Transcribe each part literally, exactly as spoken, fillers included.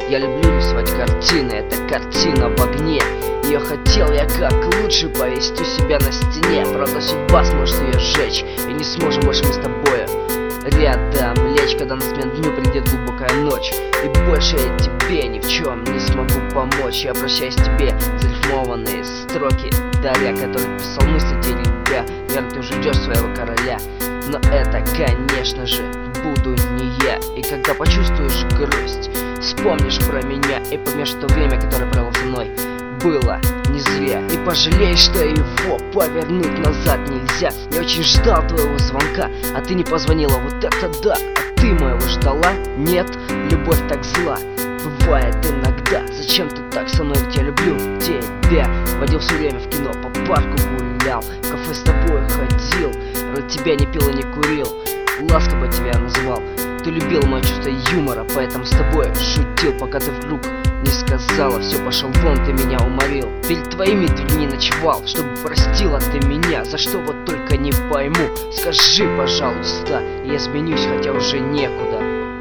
Я люблю рисовать картины, это картина в огне. Ее хотел я как лучше повесить у себя на стене. Правда, судьба сможет ее сжечь, и не сможем больше мы с тобой рядом лечь, когда на смену дню придет глубокая ночь. И больше я тебе ни в чем не смогу помочь. Я обращаюсь к тебе за рифмованные строки, даря, который писал мысли тебе, ребя. Верно, ты уже ждешь своего короля, но это, конечно же, буду не я. И когда почувствуешь грусть, вспомнишь про меня и поймешь, что время, которое провел со мной, было не зря. И пожалеешь, что его повернуть назад нельзя. Я очень ждал твоего звонка, а ты не позвонила, вот это да. А ты моего ждала? Нет, любовь так зла бывает иногда. Зачем ты так со мной, ведь я люблю тебя. Водил все время в кино, по парку гулял, в кафе с тобой ходил, ради тебя не пил и не курил, ласково тебя называл. Ты любил мое чувство юмора, поэтому с тобой шутил, пока ты вдруг не сказала: все, пошел вон, ты меня уморил. Перед твоими дверьми ночевал, чтобы простила ты меня. За что вот только не пойму, скажи, пожалуйста. Я изменюсь, хотя уже некуда.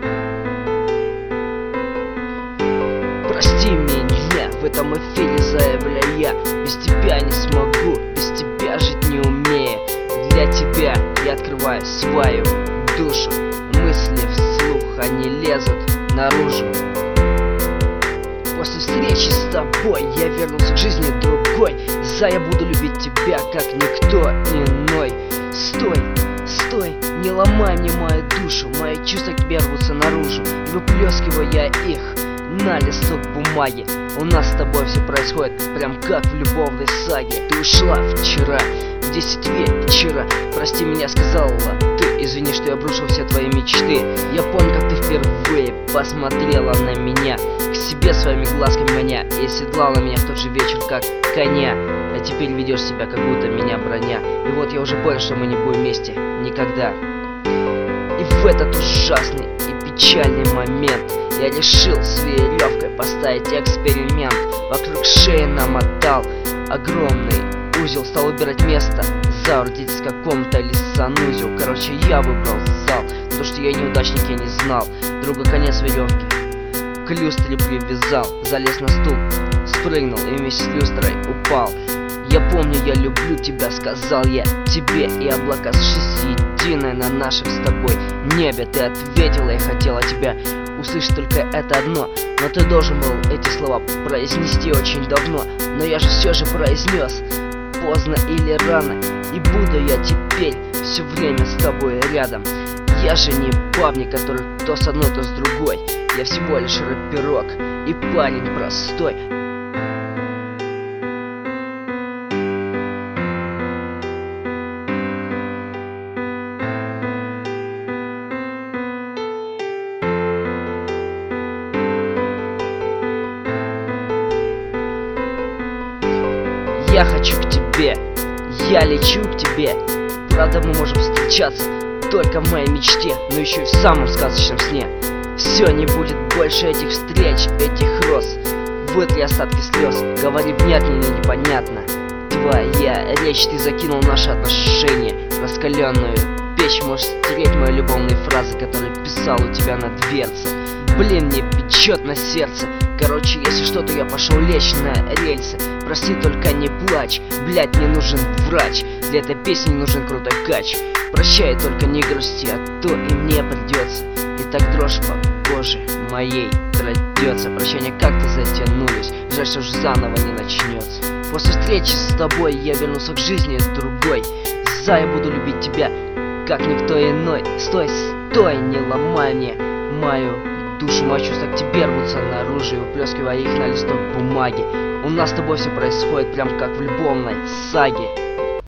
Прости меня, в этом эфире заявляю я. Без тебя не смогу, без тебя жить не умею. Для тебя я открываю свою душу. Мысли вслух, они лезут наружу. После встречи с тобой я вернулся к жизни другой. За я буду любить тебя, как никто иной. Стой, стой, не ломай мне мою душу. Мои чувства к тебе рвутся наружу, и выплескиваю я их на листок бумаги. У нас с тобой все происходит прям как в любовной саге. Ты ушла вчера в десять вечера. Прости меня, сказала ты. Извини, что я обрушил все твои мечты. Я помню, как ты впервые посмотрела на меня, к себе своими глазками маня, и седлала меня в тот же вечер, как коня. А теперь ведешь себя, как будто меня броня. И вот я уже понял, что мы не будем вместе никогда. И в этот ужасный и печальный момент я решил с веревкой поставить эксперимент. Вокруг шеи намотал огромный узел, стал убирать место за родительской комнатой или санузел. Короче, я выбрал зал, потому что я неудачник, я не знал друга конец веревки к люстре привязал, залез на стул, спрыгнул и вместе с люстрой упал. Я помню, я люблю тебя, сказал я тебе, и облака сшись единое на нашем с тобой небе. Ты ответила, я хотела тебя услышать только это одно, но ты должен был эти слова произнести очень давно. Но я же все же произнес, поздно или рано, и буду я теперь все время с тобой рядом. Я же не бабник, который то с одной, то с другой. Я всего лишь рэперок и парень простой. Я хочу к тебе, я лечу к тебе. Правда, мы можем встречаться только в моей мечте, но еще и в самом сказочном сне. Все, не будет больше этих встреч, этих роз. Вытри остатки слез, говори внятнее или непонятно. Твоя речь, ты закинул наши отношения, раскаленную печь. Можешь стереть мои любовные фразы, которые писал у тебя на дверце. Блин, мне печет на сердце. Короче, если что, то я пошел лечь на рельсы. Прости, только не плачь, блять, мне нужен врач. Для этой песни нужен крутой кач. Прощай, только не грусти, а то и мне придется. И так дрожь по коже моей крадется. Прощания как-то затянулись, жаль, что же заново не начнется. После встречи с тобой я вернулся к жизни другой. За я буду любить тебя, как никто иной. Стой, стой, не ломай мне мою душу. Мои чувства к тебе рвутся наружу, и выплескивая их на листок бумаги. У нас с тобой все происходит прям как в любовной саге.